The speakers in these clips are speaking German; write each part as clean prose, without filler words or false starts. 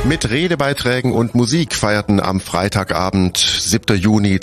Mit Redebeiträgen und Musik feierten am Freitagabend, 7. Juni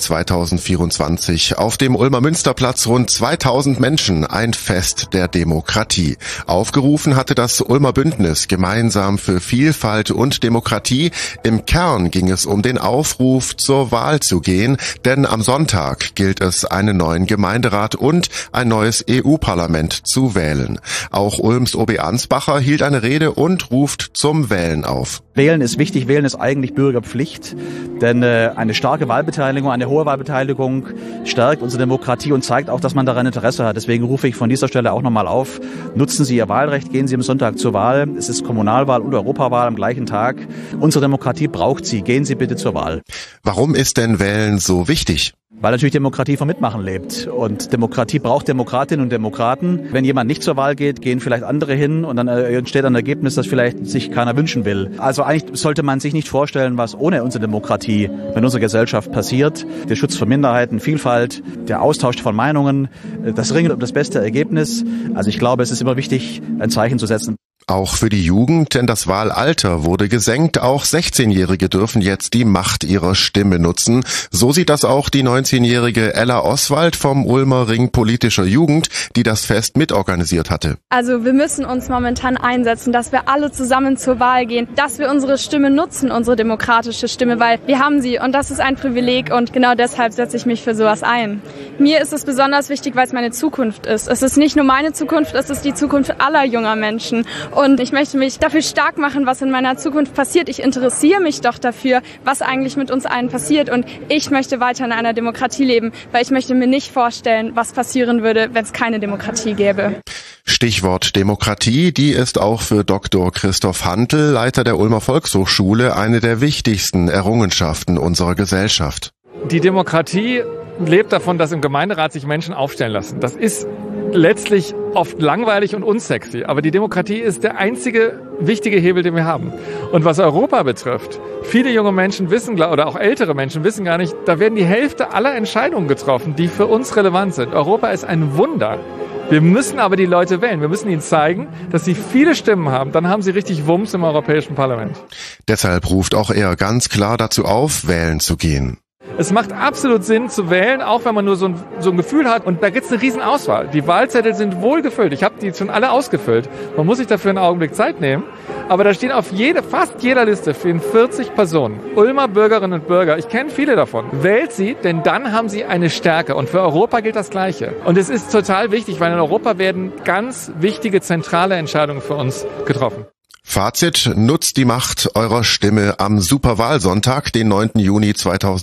2024, auf dem Ulmer Münsterplatz rund 2000 Menschen ein Fest der Demokratie. Aufgerufen hatte das Ulmer Bündnis Gemeinsam für Vielfalt und Demokratie. Im Kern ging es um den Aufruf, zur Wahl zu gehen, denn am Sonntag gilt es, einen neuen Gemeinderat und ein neues EU-Parlament zu wählen. Auch Ulms OB Ansbacher hielt eine Rede und ruft zum Wählen auf. Wählen ist wichtig, wählen ist eigentlich Bürgerpflicht, denn eine starke Wahlbeteiligung, eine hohe Wahlbeteiligung stärkt unsere Demokratie und zeigt auch, dass man daran Interesse hat. Deswegen rufe ich von dieser Stelle auch nochmal auf, nutzen Sie Ihr Wahlrecht, gehen Sie am Sonntag zur Wahl. Es ist Kommunalwahl und Europawahl am gleichen Tag. Unsere Demokratie braucht Sie, gehen Sie bitte zur Wahl. Warum ist denn Wählen so wichtig? Weil natürlich Demokratie vom Mitmachen lebt. Und Demokratie braucht Demokratinnen und Demokraten. Wenn jemand nicht zur Wahl geht, gehen vielleicht andere hin und dann entsteht ein Ergebnis, das vielleicht sich keiner wünschen will. Also eigentlich sollte man sich nicht vorstellen, was ohne unsere Demokratie in unserer Gesellschaft passiert. Der Schutz von Minderheiten, Vielfalt, der Austausch von Meinungen, das Ringen um das beste Ergebnis. Also ich glaube, es ist immer wichtig, ein Zeichen zu setzen. Auch für die Jugend, denn das Wahlalter wurde gesenkt. Auch 16-Jährige dürfen jetzt die Macht ihrer Stimme nutzen. So sieht das auch die 19-jährige Ella Oswald vom Ulmer Ring politischer Jugend, die das Fest mitorganisiert hatte. Also wir müssen uns momentan einsetzen, dass wir alle zusammen zur Wahl gehen, dass wir unsere Stimme nutzen, unsere demokratische Stimme, weil wir haben sie und das ist ein Privileg und genau deshalb setze ich mich für sowas ein. Mir ist es besonders wichtig, weil es meine Zukunft ist. Es ist nicht nur meine Zukunft, es ist die Zukunft aller junger Menschen. Und ich möchte mich dafür stark machen, was in meiner Zukunft passiert. Ich interessiere mich doch dafür, was eigentlich mit uns allen passiert. Und ich möchte weiter in einer Demokratie leben, weil ich möchte mir nicht vorstellen, was passieren würde, wenn es keine Demokratie gäbe. Stichwort Demokratie, die ist auch für Dr. Christoph Hantl, Leiter der Ulmer Volkshochschule, eine der wichtigsten Errungenschaften unserer Gesellschaft. Die Demokratie lebt davon, dass im Gemeinderat sich Menschen aufstellen lassen. Das ist letztlich oft langweilig und unsexy, aber die Demokratie ist der einzige wichtige Hebel, den wir haben. Und was Europa betrifft, viele junge Menschen wissen, oder auch ältere Menschen wissen gar nicht, da werden die Hälfte aller Entscheidungen getroffen, die für uns relevant sind. Europa ist ein Wunder. Wir müssen aber die Leute wählen. Wir müssen ihnen zeigen, dass sie viele Stimmen haben. Dann haben sie richtig Wumms im Europäischen Parlament. Deshalb ruft auch er ganz klar dazu auf, wählen zu gehen. Es macht absolut Sinn zu wählen, auch wenn man nur so ein Gefühl hat. Und da gibt es eine riesen Auswahl. Die Wahlzettel sind wohl gefüllt. Ich habe die schon alle ausgefüllt. Man muss sich dafür einen Augenblick Zeit nehmen. Aber da stehen auf fast jeder Liste stehen 40 Personen. Ulmer Bürgerinnen und Bürger. Ich kenne viele davon. Wählt sie, denn dann haben sie eine Stärke. Und für Europa gilt das Gleiche. Und es ist total wichtig, weil in Europa werden ganz wichtige, zentrale Entscheidungen für uns getroffen. Fazit: Nutzt die Macht eurer Stimme am Superwahlsonntag, den 9. Juni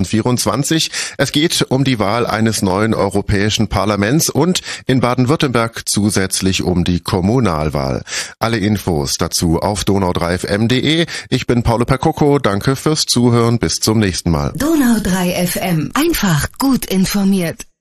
2024. Es geht um die Wahl eines neuen Europäischen Parlaments und in Baden-Württemberg zusätzlich um die Kommunalwahl. Alle Infos dazu auf donau3fm.de. Ich bin Paulo Percocco, danke fürs Zuhören, bis zum nächsten Mal. Donau3 FM, einfach gut informiert.